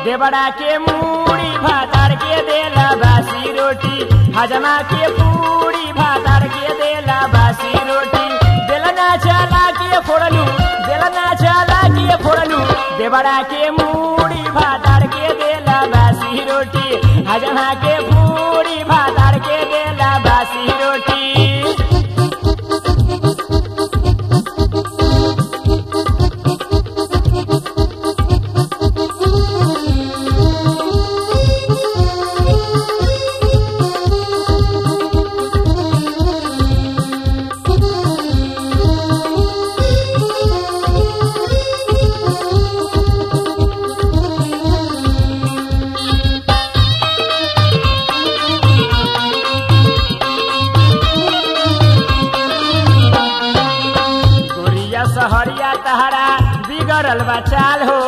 देवड़ा के मूड़ी भातार के देला बासी रोटी हजमा के पूरी भातार के देला बासी रोटी बेलना चला के फोड़लू बेलना चला के फोड़लू देवड़ा के मूड़ी भातार के देला बासी रोटी हजमा के पूरी भातार के देला बासी रोटी। सहरिया तहरा बिगड़ल बा चाल हो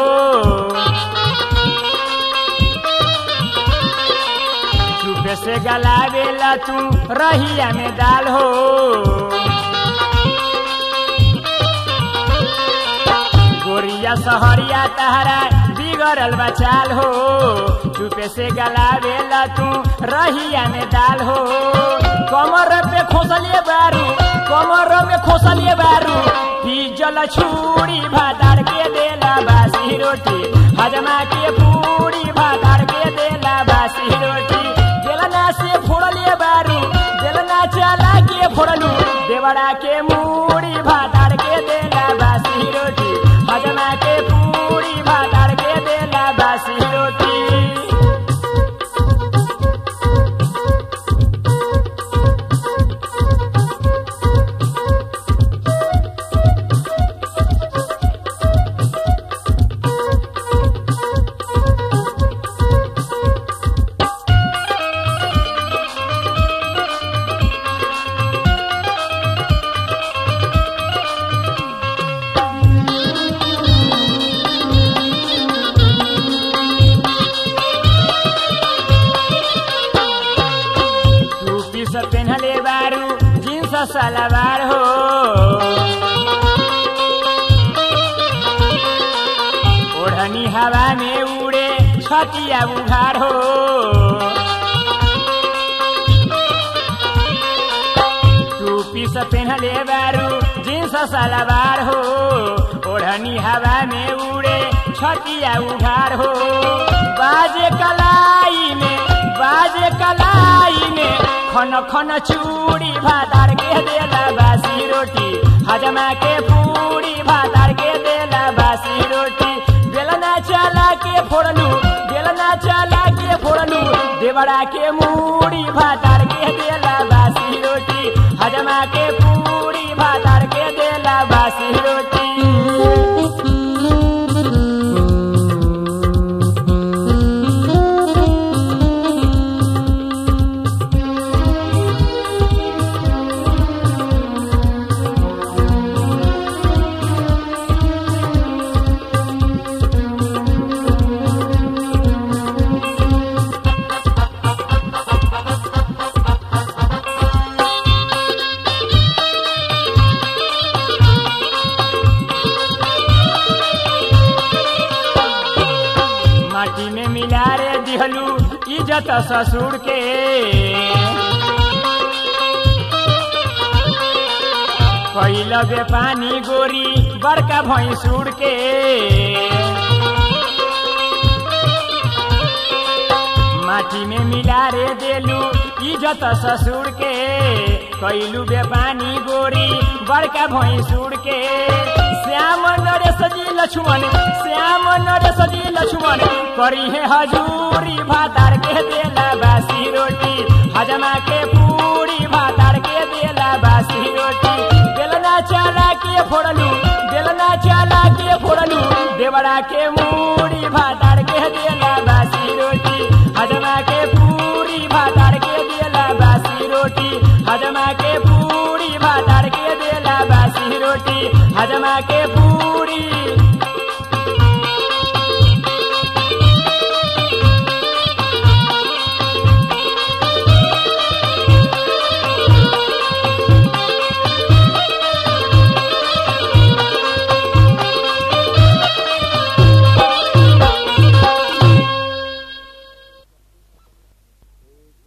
चुपे से गलावेला तू रहिया में दाल हो गोरिया सहरिया तहरा बिगड़ल बा चाल हो चुपे से गलावेला तू रहिया में दाल हो कमर पे खोसलिए बारू कमर में खोसलिए बारू जल छुरी भातार के देला बासी रोटी हजमा के पूरी भातार के देला बासी रोटी बेलना से फोड़लिए बारू बेलना चला के फोड़लू देवड़ा के मूड़ी भातार के देला बासी रोटी हजमा के पूरी भातार के देला बासी रोटी। पेन्हले बारू जींस सलवार हो ओढ़नी हवा में उड़े छतिया उघार हो टोपी से पेन्हले बारू जींस सलवार हो ओढ़नी हवा में उड़े छतिया उघार हो बाजे कलाई में खन खन चूड़ी भातार के देला बासी रोटी हजमा के पूरी भातार के देला बासी रोटी बेलना चला के फोड़लू बेलना चला के फोड़लू देवड़ा के मूड़ी भातार के देला बासी रोटी हजमा के पूरी भातार के देला बासी रोटी। माटी में मिला रे दिहलू इज्जत ससुर के कैल बे पानी गोरी बड़का भैंसुर के माटी में मिला रे देलू इज्जत ससुर के कैलू बे पानी गोरी बड़का भैंसुर के श्याम नरेश जी लक्ष्मण श्याम नरेश जी लक्ष्मण करी है हजूरी भातार के देला बासी रोटी हजमा के पूरी भातार के देला बासी रोटी बेलना चला के फोड़लू बेलना चला के फोड़लू देवड़ा के मूड़ी भातार के देला बासी रोटी हजमा के पूरी भातार के देला बासी रोटी हजमा के पूरी भातार के देला बासी रोटी हजमा के पूरी